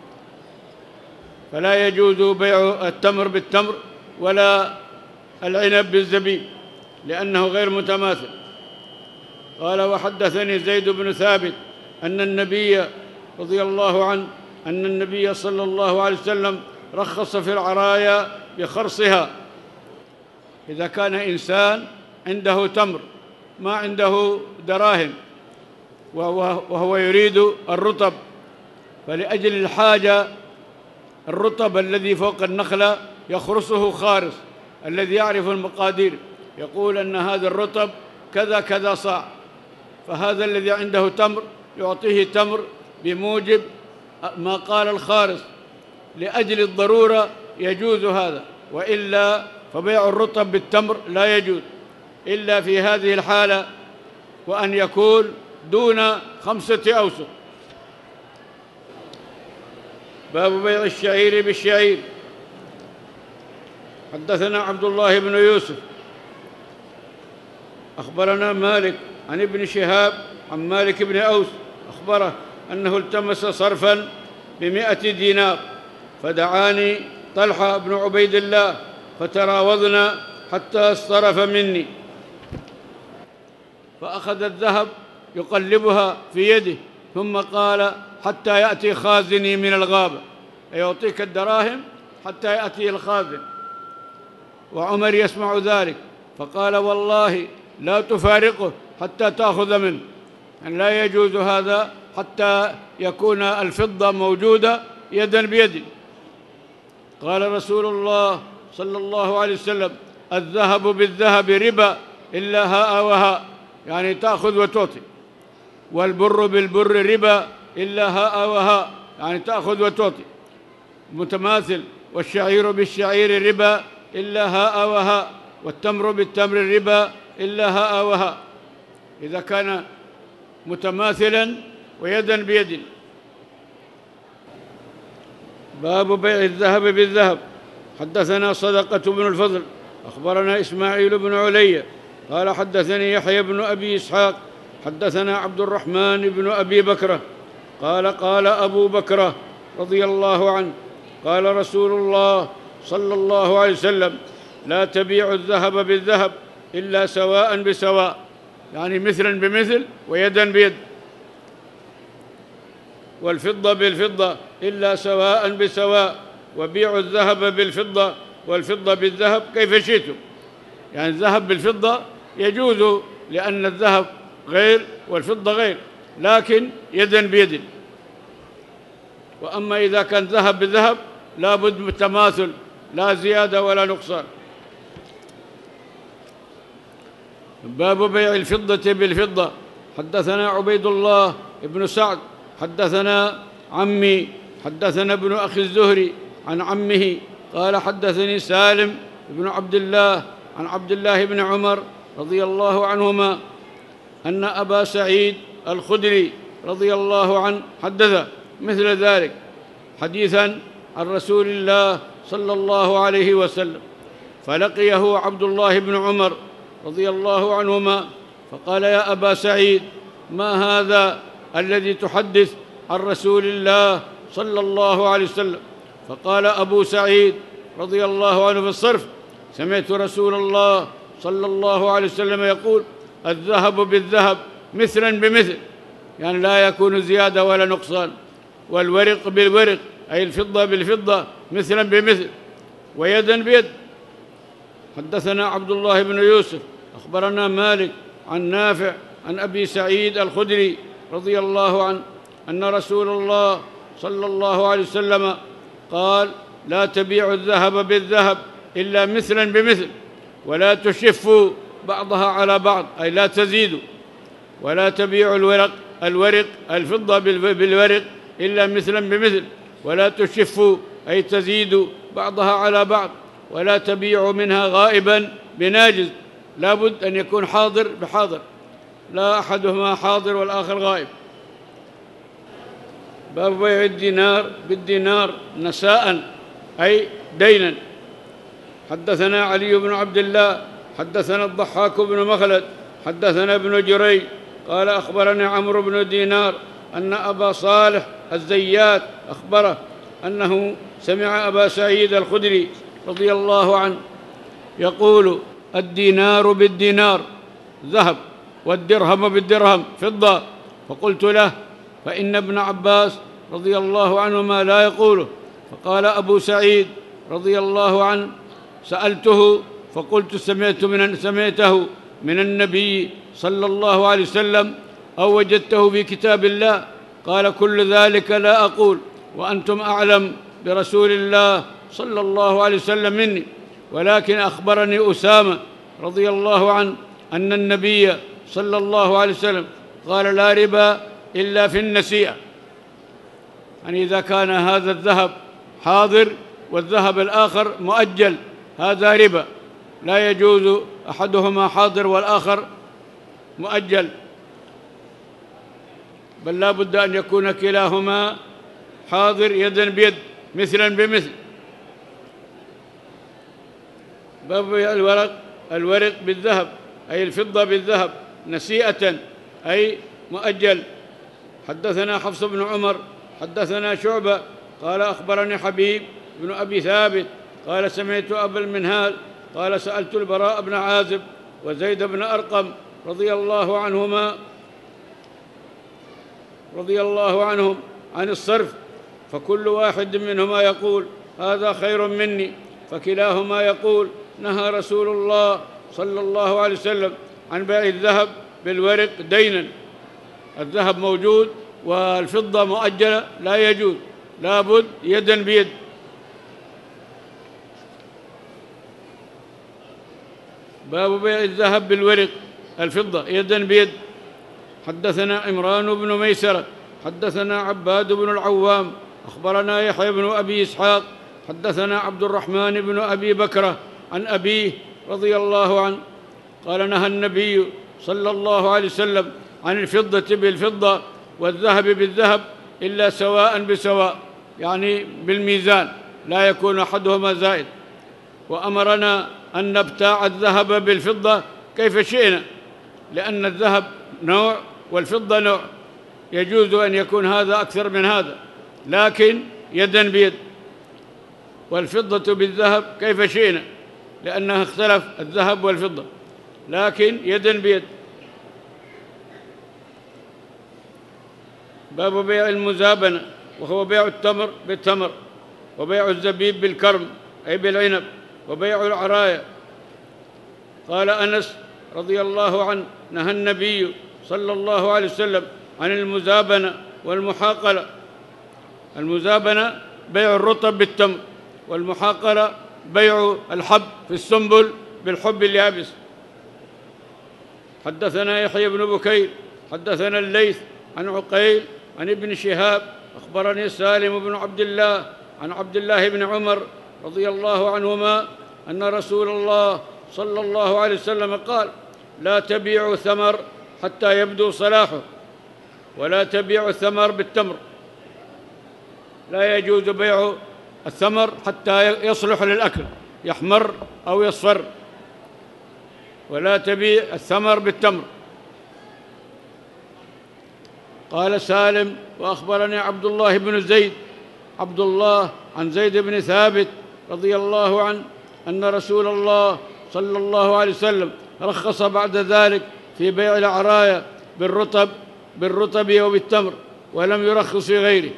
فلا يجوز بيع التمر بالتمر ولا العنب بالزبيب، لأنه غير متماثل. قال: وحدثني زيد بن ثابت أن النبي رضي الله عنه أن النبي صلى الله عليه وسلم رخص في العرايا بخرصها. إذا كان إنسان عنده تمر ما عنده دراهم وهو يريد الرطب، فلأجل الحاجة الرطب الذي فوق النخلة يخرصه خارص الذي يعرف المقادير، يقول أن هذا الرطب كذا كذا صاع، فهذا الذي عنده تمر يعطيه تمر بموجب ما قال الخارص، لأجل الضرورة يجوز هذا، وإلا فبيع الرطب بالتمر لا يجوز إلا في هذه الحالة، وأن يكون دون 5 أوسق. باب بيع الشعير بالشعير. حدثنا عبد الله بن يوسف أخبرنا مالك عن ابن شهاب عن مالك بن أوس أخبره أنه التمس صرفا ب100 دينار، فدعاني طلحة بن عبيد الله فتراوضنا حتى اصطرف مني، فأخذ الذهب يقلبها في يده، ثم قال: حتى يأتي خازني من الغابة، يعطيك الدراهم حتى يأتي الخازن. وعمر يسمع ذلك فقال: والله لا تفارقه حتى تأخذ منه، يعني لا يجوز هذا حتى يكون الفضة موجودة يدا بيد. قال رسول الله صلى الله عليه وسلم: الذهب بالذهب ربا إلا هاء وهاء، يعني تأخذ وتعطي، والبر بالبر ربا إلا هاء وهاء، يعني تأخذ وتعطي متماثل، والشعير بالشعير ربا إلا هاء وهاء، والتمر بالتمر ربا إلا هاء وهاء، إذا كان متماثلا ويدا بيد. باب بيع الذهب بالذهب. حدثنا صدقة بن الفضل أخبرنا إسماعيل بن علي قال: حدثني يحيى بن أبي إسحاق حدثنا عبد الرحمن بن أبي بكرة قال: قال أبو بكرة رضي الله عنه: قال رسول الله صلى الله عليه وسلم: لا تبيع الذهب بالذهب إلا سواء بسواء، يعني مثلا بمثل ويدا بيد، والفضة بالفضة إلا سواء بسواء، وبيعوا الذهب بالفضة والفضة بالذهب كيف شئتم، يعني الذهب بالفضة يجوز لأن الذهب غير والفضة غير، لكن يدا بيد. وأما إذا كان ذهب بالذهب لا بد من تماثل، لا زيادة ولا نقصان. باب بيع الفضة بالفضة. حدثنا عبيد الله بن سعد حدثنا عمي حدثنا ابن أخي الزهري عن عمه قال: حدثني سالم بن عبد الله عن عبد الله بن عمر رضي الله عنهما أن أبا سعيد الخدري رضي الله عنه حدث مثل ذلك حديثا عن رسول الله صلى الله عليه وسلم، فلقيه عبد الله بن عمر رضي الله عنهما فقال: يا أبا سعيد، ما هذا الذي تحدث عن رسول الله صلى الله عليه وسلم؟ فقال أبو سعيد رضي الله عنه في الصرف: سمعت رسول الله صلى الله عليه وسلم يقول: الذهب بالذهب مثلا بمثل، يعني لا يكون زيادة ولا نقصان، والورق بالورق أي الفضة بالفضة مثلا بمثل ويدا بيد. حدثنا عبد الله بن يوسف أخبرنا مالك عن نافع عن أبي سعيد الخدري رضي الله عنه أن رسول الله صلى الله عليه وسلم قال: لا تبيعوا الذهب بالذهب إلا مثلا بمثل، ولا تشفوا بعضها على بعض، أي لا تزيدوا، ولا تبيع الورق الفضة بالورق إلا مثلا بمثل، ولا تشفوا أي تزيد بعضها على بعض، ولا تبيع منها غائبا بناجز، لا بد أن يكون حاضر بحاضر، لا أحدهما حاضر والآخر غائب. باب بيع الدينار بالدينار نساء أي دينا. حدثنا علي بن عبد الله حدثنا الضحاك بن مخلد حدثنا ابن جريج قال أخبرني عمرو بن دينار أن أبا صالح الزيات أخبره أنه سمع أبا سعيد الخدري رضي الله عنه يقول: الدينار بالدينار ذهب، والدرهم بالدرهم فضة. فقلت له: فإن ابن عباس رضي الله عنهما لا يقوله. فقال أبو سعيد رضي الله عنه: سألته فقلت: سمعته من النبي صلى الله عليه وسلم أو وجدته في كتاب الله؟ قال: كل ذلك لا أقول، وأنتم أعلم برسول الله صلى الله عليه وسلم مني، ولكن أخبرني أسامة رضي الله عنه أن النبي صلى الله عليه وسلم قال: لا ربا إلا في النسيئة. يعني إذا كان هذا الذهب حاضر والذهب الآخر مؤجل هذا ربا، لا يجوز أحدهما حاضر والآخر مؤجل، بل لا بد أن يكون كلاهما حاضر يدا بيد مثلا بمثل. باب الورق بالذهب أي الفضة بالذهب نسيئة أي مؤجل. حدثنا حفص بن عمر حدثنا شعبة قال أخبرني حبيب بن أبي ثابت قال: سمعت أبا المنهال قال: سألت البراء بن عازب وزيد بن أرقم رضي الله عنهم عن الصرف، فكل واحد منهما يقول: هذا خير مني، فكلاهما يقول: نهى رسول الله صلى الله عليه وسلم عن بيع الذهب بالورق دينا. الذهب موجود والفضة مؤجلة لا يجوز، لا بد يدا بيد. باب بيع الذهب بالورق الفضة يدا بيد. حدثنا عمران بن ميسرة حدثنا عباد بن العوام أخبرنا يحيى بن أبي إسحاق حدثنا عبد الرحمن بن أبي بكرة عن أبيه رضي الله عنه قال: نهى النبي صلى الله عليه وسلم عن الفضة بالفضة والذهب بالذهب إلا سواء بسواء، يعني بالميزان، لا يكون أحدهما زائد. وأمرنا أن نبتاع الذهب بالفضة كيف شئنا، لأن الذهب نوع والفضة نوع، يجوز أن يكون هذا أكثر من هذا، لكن يدا بيد. والفضة بالذهب كيف شئنا، لأنها اختلف الذهب والفضة، لكن يدا بيد. باب بيع المزابنة، وهو بيع التمر بالتمر، وبيع الزبيب بالكرم أي بالعنب، وبيع العرايا. قال أنس رضي الله عنه: نهى النبي صلى الله عليه وسلم عن المزابنة والمحاقلة. المزابنة بيع الرطب بالتمر، والمحاقلة بيع الحب في السنبل بالحب اليابس. حدثنا يحيى بن بكير حدثنا الليث عن عقيل عن ابن شهاب أخبرني سالم بن عبد الله عن عبد الله بن عمر رضي الله عنهما أن رسول الله صلى الله عليه وسلم قال: لا تبيعوا ثمر حتى يبدو صلاحه، ولا تبيعوا الثمر بالتمر، لا يجوز بيع الثمر حتى يصلح للأكل، يحمر أو يصفر، ولا تبيع الثمر بالتمر. قال سالم: وأخبرني عبد الله بن زيد عبد الله عن زيد بن ثابت رضي الله عنه أن رسول الله صلى الله عليه وسلم رخص بعد ذلك في بيع العرايا بالرطب وبالتمر، ولم يرخص في غيره.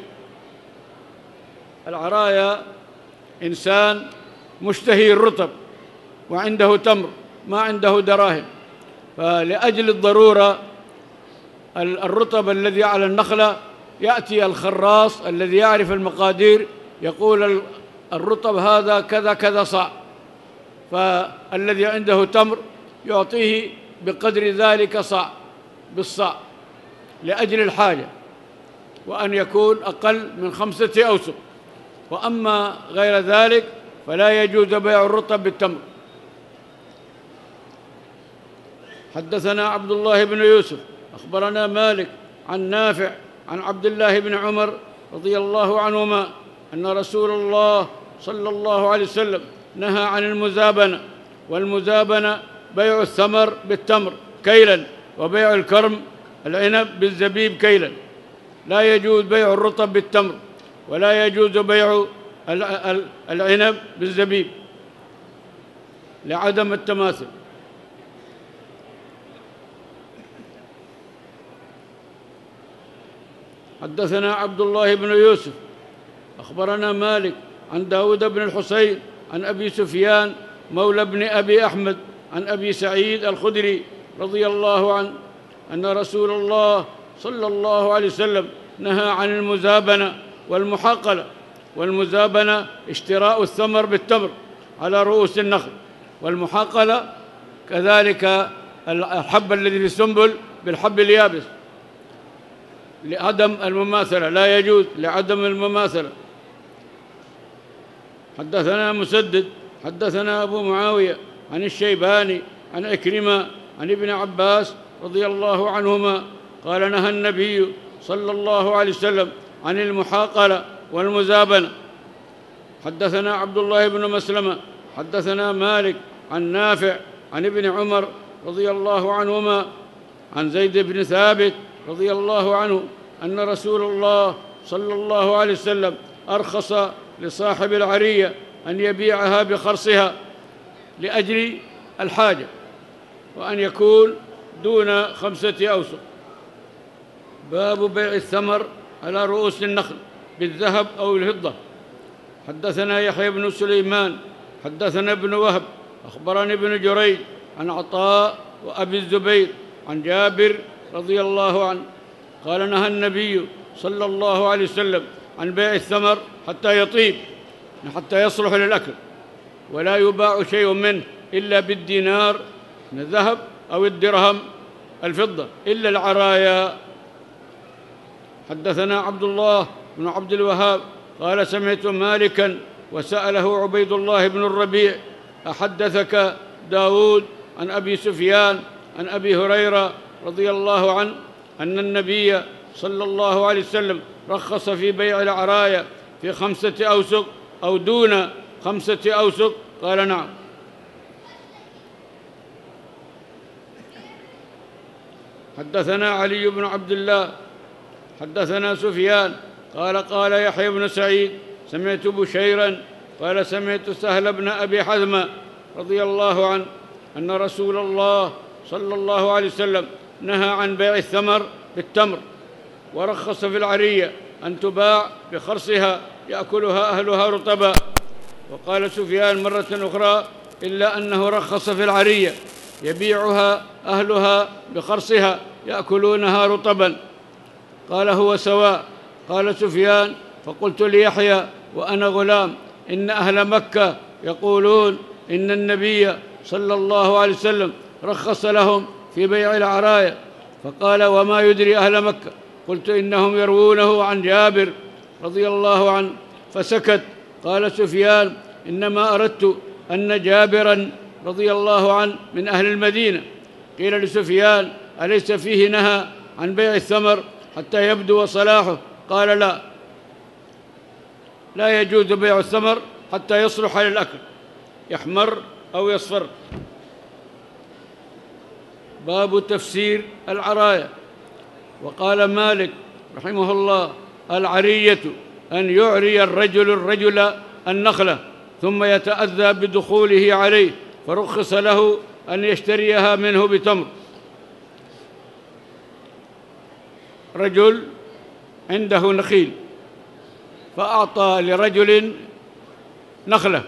العرايا إنسان مشتهي الرطب وعنده تمر، ما عنده دراهم، فلأجل الضرورة الرطب الذي على النخلة يأتي الخراص الذي يعرف المقادير يقول: الرطب هذا كذا كذا صاع، فالذي عنده تمر يعطيه بقدر ذلك صاع، بالصاع لأجل الحاجة، وأن يكون أقل من 5 أوسق. وأما غير ذلك فلا يجوز بيع الرطب بالتمر. حدثنا عبد الله بن يوسف أخبرنا مالك عن نافع عن عبد الله بن عمر رضي الله عنهما أن رسول الله صلى الله عليه وسلم نهى عن المزابنة، والمزابنة بيع الثمر بالتمر كيلا، وبيع الكرم العنب بالزبيب كيلا. لا يجوز بيع الرطب بالتمر، ولا يجوز بيع العنب بالزبيب لعدم التماثل. حدثنا عبد الله بن يوسف أخبرنا مالك عن داود بن الحسين عن أبي سفيان مولى بن أبي أحمد عن أبي سعيد الخدري رضي الله عنه أن رسول الله صلى الله عليه وسلم نهى عن المزابنة والمحاقلة. والمزابنة اشتراء الثمر بالتمر على رؤوس النخل، والمحاقلة كذلك الحب الذي في السنبل بالحب اليابس لعدم المماثلة، لا يجوز لعدم المماثلة. حدثنا مسدد حدثنا أبو معاوية عن الشيباني عن عكرمة عن ابن عباس رضي الله عنهما قال نهى النبي صلى الله عليه وسلم عن المحاقلة والمزابنة. حدثنا عبد الله بن مسلمة حدثنا مالك عن نافع عن ابن عمر رضي الله عنهما عن زيد بن ثابت رضي الله عنه أن رسول الله صلى الله عليه وسلم أرخص لصاحب العرية أن يبيعها بخرصها لأجل الحاجة، وأن يكون دون 5 أوسق. باب بيع الثمر على رؤوس النخل بالذهب أو الفضة. حدثنا يحيى بن سليمان حدثنا ابن وهب أخبرني ابن جريج عن عطاء وأبي الزبير عن جابر رضي الله عنه قال نهى النبي صلى الله عليه وسلم عن بيع الثمر حتى يطيب، حتى يصلح للأكل، ولا يباع شيء منه إلا بالدينار من الذهب أو الدرهم الفضة إلا العرايا. حدثنا عبد الله بن عبد الوهاب قال سمعت مالكا وسأله عبيد الله بن الربيع أحدثك داود عن أبي سفيان عن أبي هريرة رضي الله عنه أن النبي صلى الله عليه وسلم رخص في بيع العرايا في 5 أوسق أو دون 5 أوسق؟ قال نعم. حدثنا علي بن عبد الله حدثنا سفيان قال يحيى بن سعيد سمعت بشيرا قال سمعت سهل بن أبي حزم رضي الله عنه أن رسول الله صلى الله عليه وسلم نهى عن بيع الثمر بالتمر، ورخص في العرية أن تباع بخرصها يأكلها أهلها رطبا. وقال سفيان مرة أخرى إلا أنه رخص في العرية يبيعها أهلها بخرصها يأكلونها رطبا. قال هو سواء. قال سفيان فقلت ليحيى وأنا غلام إن أهل مكة يقولون إن النبي صلى الله عليه وسلم رخص لهم في بيع العرايا. فقال وما يدري أهل مكة؟ قلت إنهم يروونه عن جابر رضي الله عنه، فسكت. قال سفيان إنما أردت أن جابرا رضي الله عنه من أهل المدينة. قيل لسفيان أليس فيه نهى عن بيع الثمر حتى يبدو صلاحه؟ قال لا يجوز بيع الثمر حتى يصلح للأكل، يحمر أو يصفر. باب تفسير العرايا. وقال مالك رحمه الله العرية أن يعري الرجل النخلة ثم يتأذى بدخوله عليه، فرخص له أن يشتريها منه بتمر. رجل عنده نخيل فأعطى لرجل نخلة،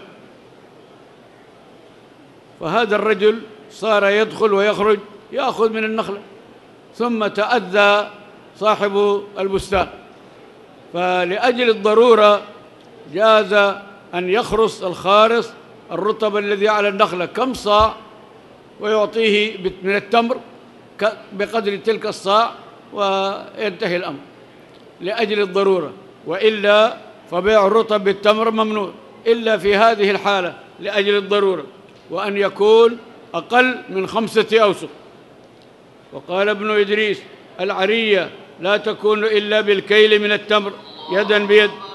فهذا الرجل صار يدخل ويخرج يأخذ من النخلة، ثم تأذى صاحب البستان، فلأجل الضرورة جاز أن يخرص الخارص الرطب الذي على النخلة كم صاع ويعطيه من التمر بقدر تلك الصاع وينتهي الأمر لأجل الضرورة، وإلا فبيع الرطب بالتمر ممنوع إلا في هذه الحالة لأجل الضرورة، وأن يكون أقل من 5 أوسق. وقال ابن إدريس: العرية لا تكون إلا بالكيل من التمر يدا بيد.